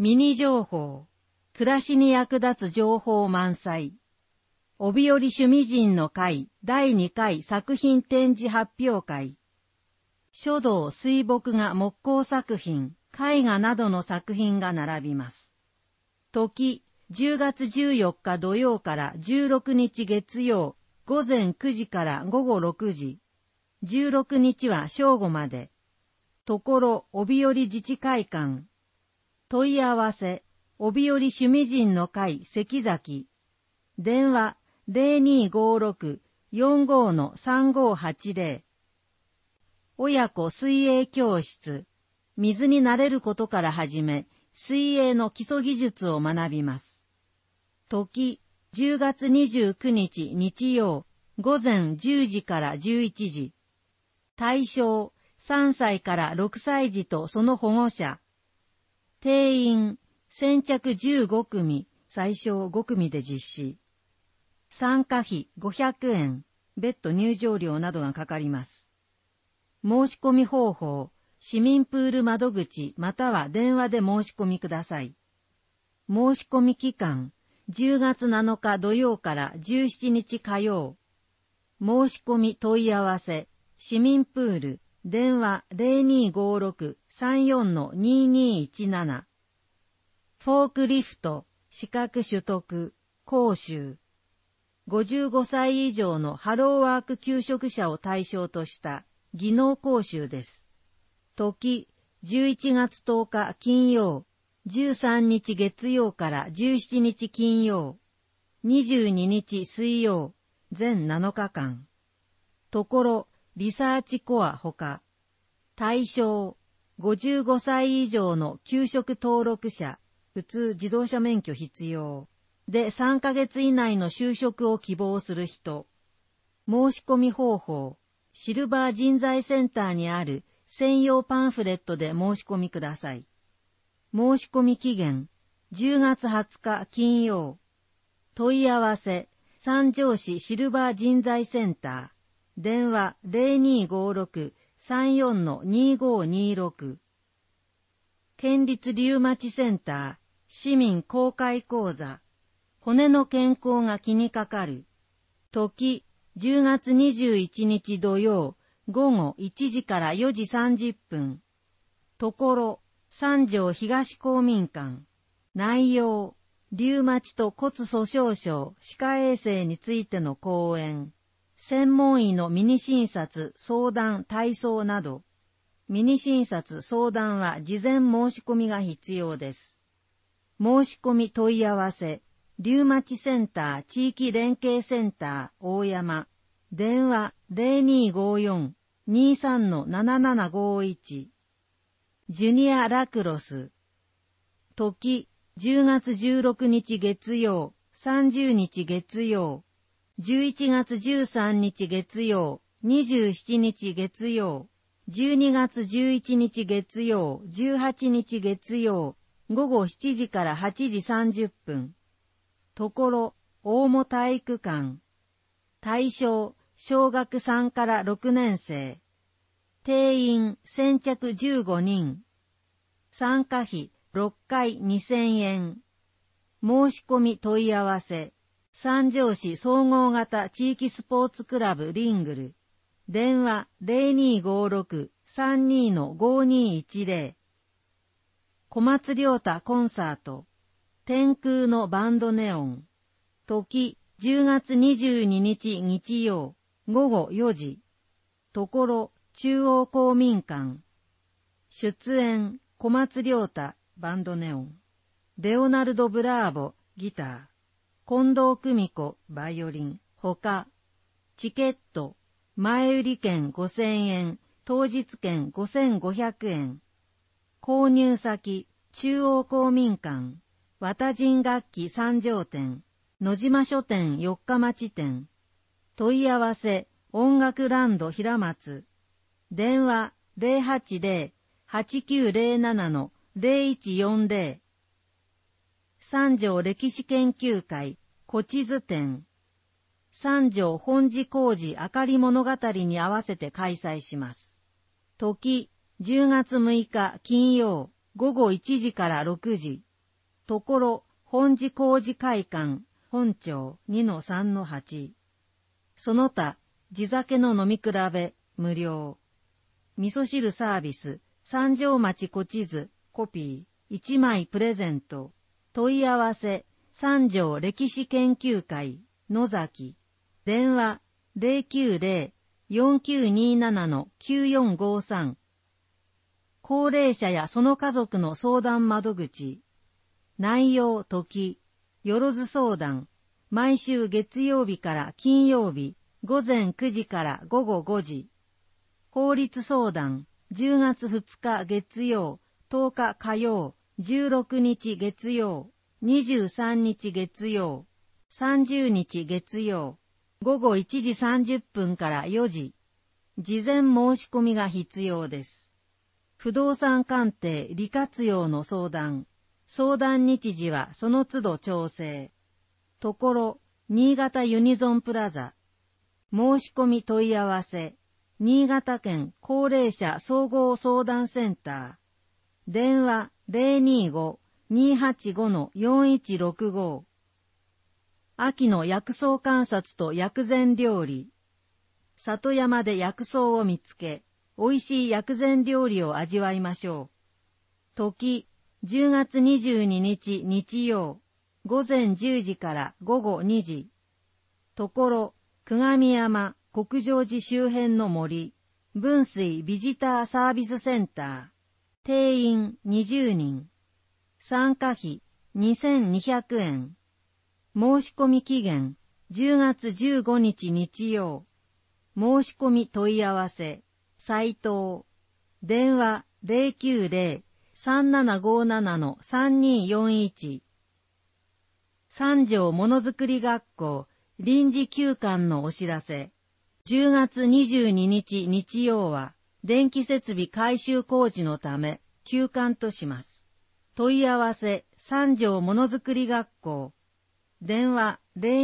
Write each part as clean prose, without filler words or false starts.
ミニ情報、暮らしに役立つ情報満載。帯織趣味人の会第2回作品展示発表会。書道水墨画木工作品、絵画などの作品が並びます。時、10月14日土曜から16日月曜、午前9時から午後6時。16日は正午まで。ところ、帯織自治会館。問い合わせ、帯織趣味人の会関崎。電話、0256-45-3580。親子水泳教室。水に慣れることから始め、水泳の基礎技術を学びます。時、10月29日日曜、午前10時から11時。対象、3歳から6歳児とその保護者。定員、先着15組、最小5組で実施。参加費500円、別途入場料などがかかります。申し込み方法、市民プール窓口または電話で申し込みください。申し込み期間、10月7日土曜から17日火曜。申し込み問い合わせ、市民プール、電話 0256-34-2217。フォークリフト、資格取得、講習。55歳以上のハローワーク求職者を対象とした技能講習です。時、11月10日金曜、13日月曜から17日金曜、22日水曜、全7日間。ところ、リサーチコアほか。対象、55歳以上の給食登録者、普通自動車免許必要。で3ヶ月以内の就職を希望する人。申し込み方法、シルバー人材センターにある専用パンフレットで申し込みください。申し込み期限、10月20日金曜。問い合わせ、三条市シルバー人材センター。電話 0256-34-2526。県立リウマチセンター、市民公開講座。骨の健康が気にかかる。時、10月21日土曜、午後1時から4時30分。ところ、三条東公民館。内容、リウマチと骨粗鬆症、歯科衛生についての講演。専門医のミニ診察、相談、体操など。ミニ診察、相談は事前申し込みが必要です。申し込み問い合わせ、リウマチセンター地域連携センター大山。電話 0254-23-7751。ジュニアラクロス。時、10月16日月曜、30日月曜。11月13日月曜、27日月曜、12月11日月曜、18日月曜、午後7時から8時30分。ところ、大茂体育館。対象、小学3から6年生。定員、先着15人。参加費、6回2000円。申し込み問い合わせ。三条市総合型地域スポーツクラブリングル。電話 0256-32-5210。小松良太コンサート。天空のバンドネオン。時、10月22日日曜、午後4時。ところ、中央公民館。出演、小松良太、バンドネオン。レオナルド・ブラーボ、ギター。近藤久美子、バイオリン、ほか。チケット、前売り券5000円、当日券5500円。購入先、中央公民館、綿人楽器三条店、野島書店四日町店。問い合わせ、音楽ランド平松。電話080-8907-0140。三条歴史研究会、古地図展。三条本寺工事あかり物語に合わせて開催します。時、10月6日金曜、午後1時から6時。 ところ、本寺工事会館、本町 2-3-8。その他、地酒の飲み比べ、無料。味噌汁サービス、三条町古地図、コピー、1枚プレゼント。問い合わせ、三条歴史研究会、野崎。電話、090-4927-9453。高齢者やその家族の相談窓口。内容時、よろず相談。毎週月曜日から金曜日、午前9時から午後5時。法律相談、10月2日月曜、10日火曜、16日月曜、23日月曜、30日月曜、午後1時30分から4時。事前申し込みが必要です。不動産鑑定利活用の相談。相談日時はその都度調整。ところ、新潟ユニゾンプラザ。申し込み問い合わせ。新潟県高齢者総合相談センター。電話 025-285-4165。秋の薬草観察と薬膳料理。里山で薬草を見つけ、美味しい薬膳料理を味わいましょう。時、10月22日日曜、午前10時から午後2時。ところ、久我山、国上寺周辺の森、分水ビジターサービスセンター。定員20人。参加費2200円。申し込み期限10月15日日曜。申し込み問い合わせ、斉藤。電話090-3757-3241。三条ものづくり学校臨時休館のお知らせ。10月22日日曜は電気設備改修工事のため休館とします。問い合わせ三条ものづくり学校。電話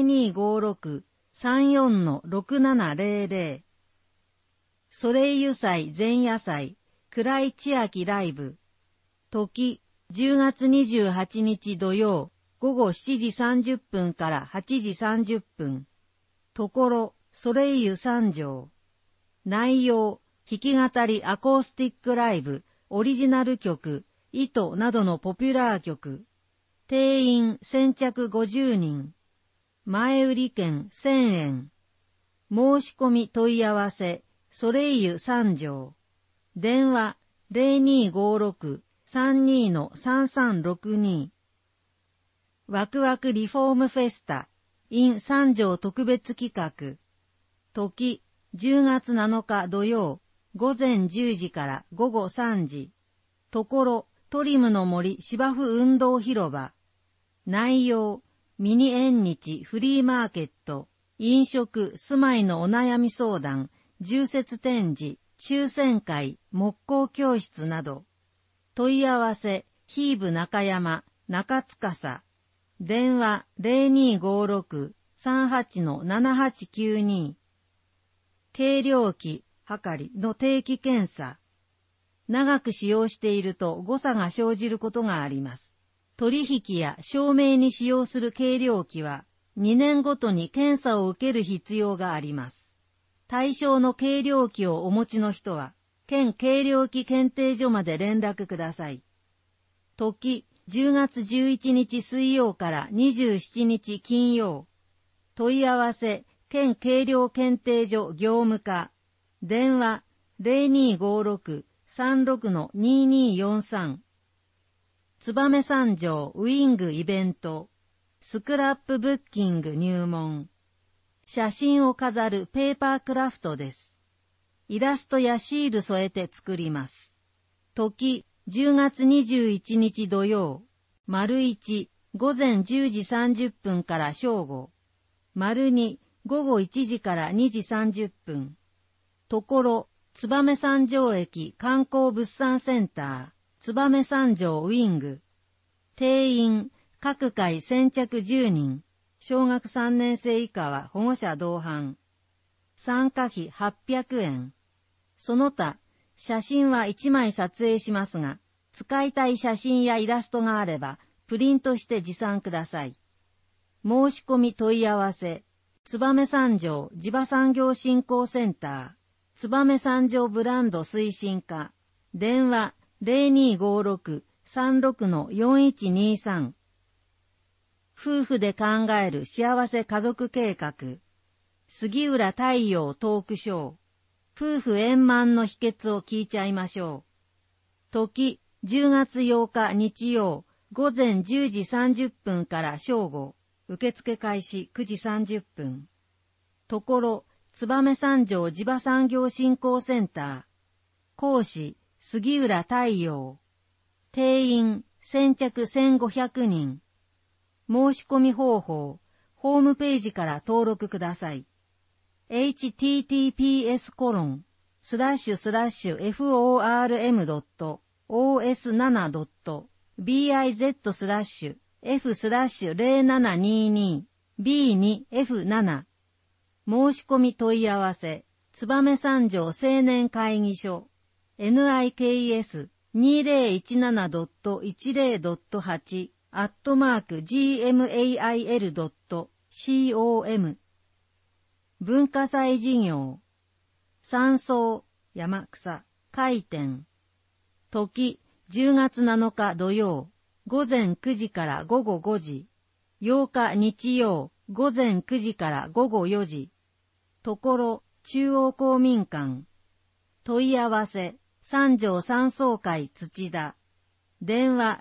0256-34-6700。ソレイユ祭前夜祭暗い千秋ライブ。時10月28日土曜午後7時30分から8時30分。ところソレイユ三条。内容弾き語りアコースティックライブ、オリジナル曲、糸などのポピュラー曲。定員先着50人。前売り券1000円。申し込み問い合わせ、ソレイユ三条。電話0256-32-3362。ワクワクリフォームフェスタ in 三条特別企画。時10月7日土曜午前10時から午後3時。ところトリムの森芝生運動広場。内容ミニ縁日フリーマーケット、飲食住まいのお悩み相談、重説展示、抽選会、木工教室など。問い合わせヒーブ中山中司。電話0256-38-7892。計量器、はかりの定期検査。長く使用していると誤差が生じることがあります。取引や証明に使用する計量器は2年ごとに検査を受ける必要があります。対象の計量器をお持ちの人は、県計量器検定所まで連絡ください。時10月11日水曜から27日金曜。問い合わせ、県計量検定所業務課。電話0256-36-2243。燕三条ウィングイベント。スクラップブッキング入門。写真を飾るペーパークラフトです。イラストやシール添えて作ります。時10月21日土曜。丸1、午前10時30分から正午。丸2、午後1時から2時30分。ところ、燕三条駅観光物産センター、燕三条ウィング。定員、各回先着10人。小学3年生以下は保護者同伴。参加費800円。その他、写真は1枚撮影しますが、使いたい写真やイラストがあれば、 プリントして持参ください。申し込み問い合わせ、燕三条地場産業振興センター、燕三条ブランド推進課、電話 0256-36-4123。夫婦で考える幸せ家族計画、杉浦太陽トークショー、夫婦円満の秘訣を聞いちゃいましょう。時、10月8日日曜、午前10時30分から正午、受付開始9時30分。ところ、燕三条地場産業振興センター。講師、杉浦太陽。定員、先着1500人。申し込み方法、ホームページから登録ください。https://form.os7.biz/f/0722b2f7 申し込み問い合わせ、燕三条青年会議所、nikс2017.10.8 @gmail.com 文化祭事業、山荘、山草、開店。時、10月7日土曜、午前9時から午後5時。8日日曜、午前9時から午後4時。ところ、中央公民館。問い合わせ、三条山荘会土田。電話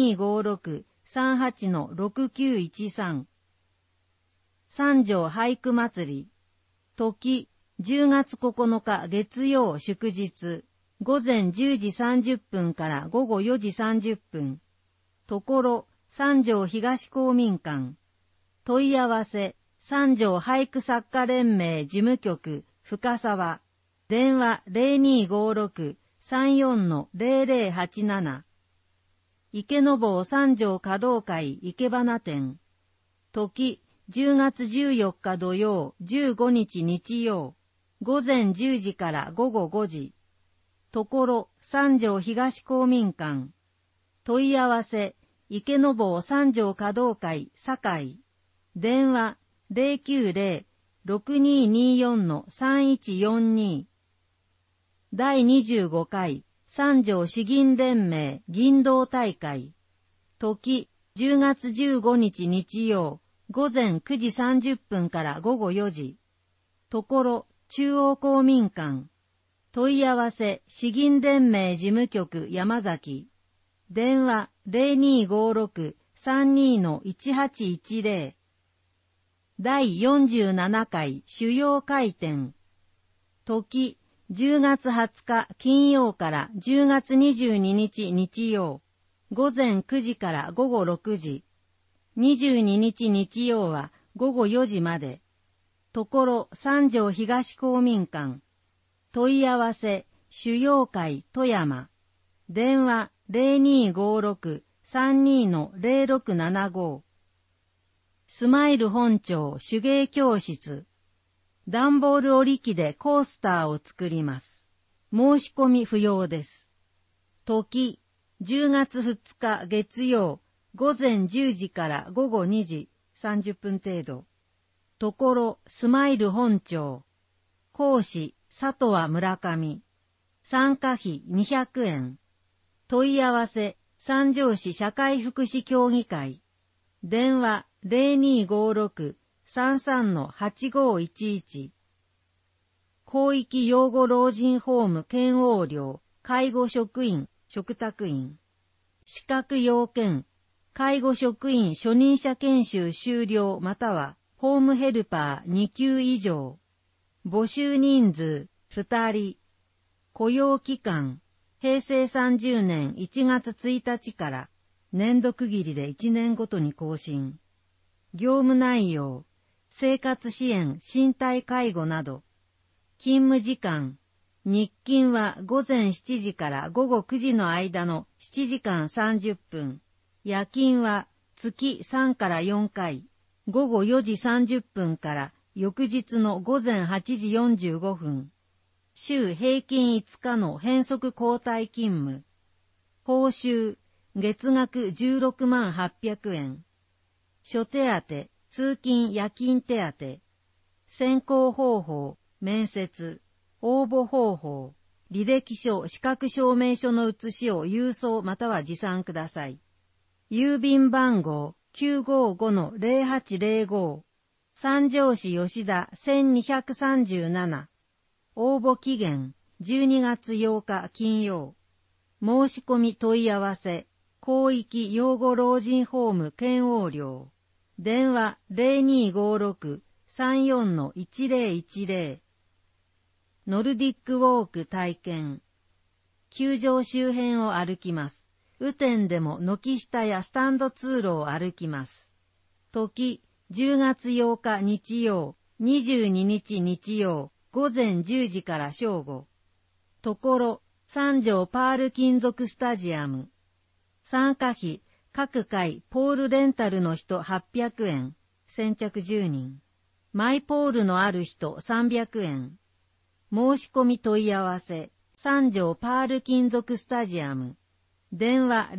0256-38-6913。三条俳句祭り。時、10月9日月曜祝日、午前10時30分から午後4時30分。ところ、三条東公民館。問い合わせ、三条俳句作家連盟事務局、深沢。電話 0256-34-0087。池坊三条華道会生け花店。時、10月14日土曜、15日日曜。午前10時から午後5時。ところ、三条東公民館。問い合わせ、池坊三条華道会堺。電話、090-6224-3142。第25回、三条詩吟連盟吟道大会。時、10月15日日曜、午前9時30分から午後4時。ところ、中央公民館。問い合わせ、詩吟連盟事務局山崎。電話 0256-32-1810。第47回主要開展。時、10月20日金曜から10月22日日曜。午前9時から午後6時。22日日曜は午後4時まで。ところ三条東公民館。問い合わせ、主要会富山。電話0256-32-0675。スマイル本町手芸教室。段ボール折り機でコースターを作ります。申し込み不要です。時、10月2日月曜、午前10時から午後2時30分程度。ところ、スマイル本町。講師、佐藤村上。参加費200円。問い合わせ、三条市社会福祉協議会。電話0256-33-8511。広域養護老人ホーム検応料、介護職員、嘱託員。資格要件、介護職員初任者研修終了またはホームヘルパー2級以上。募集人数2人。雇用期間、平成30年1月1日から年度区切りで1年ごとに更新。業務内容、生活支援、身体介護など。勤務時間、日勤は午前7時から午後9時の間の7時間30分。夜勤は月3から4回、午後4時30分から翌日の午前8時45分。週平均5日の変則交代勤務。報酬、 月額16万800円。諸手当、通勤夜勤手当、選考方法、面接、応募方法、履歴書、資格証明書の写しを郵送または持参ください。郵便番号 955-0805 三条市吉田1237。応募期限12月8日金曜。申し込み問い合わせ広域養護老人ホーム検応料。電話 0256-34-1010。ノルディックウォーク体験。球場周辺を歩きます。雨天でも軒下やスタンド通路を歩きます。時、10月8日日曜、22日日曜、午前10時から正午。ところ、三条パール金属スタジアム。参加費、各回ポールレンタルの人800円。先着10人。マイポールのある人300円。申し込み問い合わせ、三条パール金属スタジアム。電話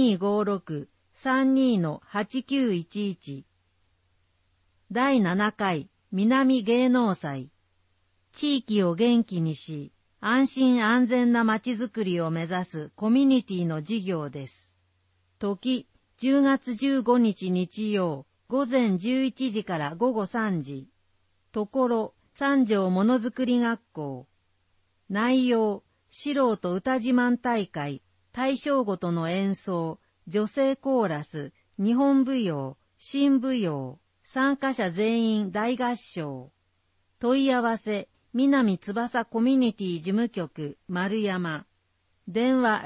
0256-32-8911。第7回南芸能祭。地域を元気にし、安心安全なまちづくりを目指すコミュニティの事業です。時、10月15日日曜、午前11時から午後3時。ところ、三条ものづくり学校。内容、素人歌自慢大会、対象ごとの演奏、女性コーラス、日本舞踊、新舞踊、参加者全員大合唱。問い合わせ、南翼コミュニティ事務局、丸山。電話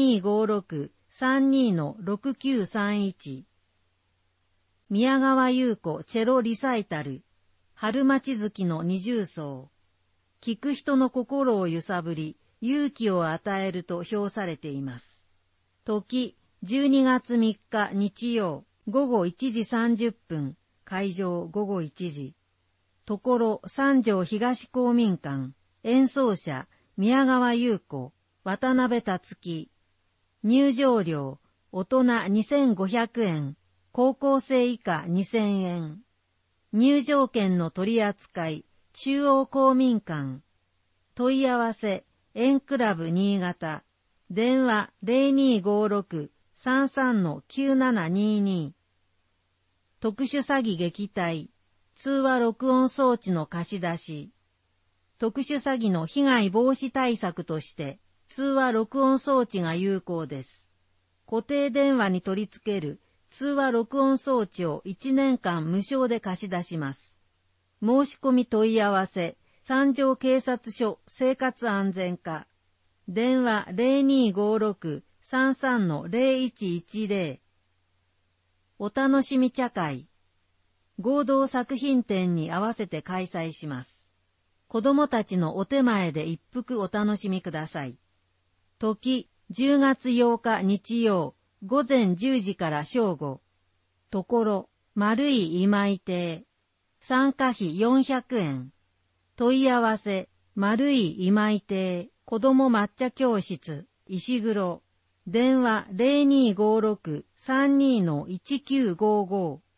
0256-32-6931。宮川優子チェロリサイタル。春町月の二重奏。聞く人の心を揺さぶり、勇気を与えると評されています。時、12月3日日曜、午後1時30分、会場午後1時。ところ、三条東公民館、演奏者、宮川優子、渡辺達樹。入場料、大人2500円、高校生以下2000円。入場券の取り扱い、中央公民館。問い合わせ、円クラブ新潟。電話 0256-33-9722。特殊詐欺撃退。通話録音装置の貸し出し。特殊詐欺の被害防止対策として、通話録音装置が有効です。固定電話に取り付ける通話録音装置を1年間無償で貸し出します。申し込み問い合わせ、三条警察署生活安全課。電話 0256-33-0110。お楽しみ茶会。合同作品展に合わせて開催します。子供たちのお手前で一服お楽しみください。時、10月8日日曜、午前10時から正午。ところ、丸い今井亭。参加費400円。問い合わせ、丸い今井亭、子供抹茶教室、石黒。電話 0256-32-1955。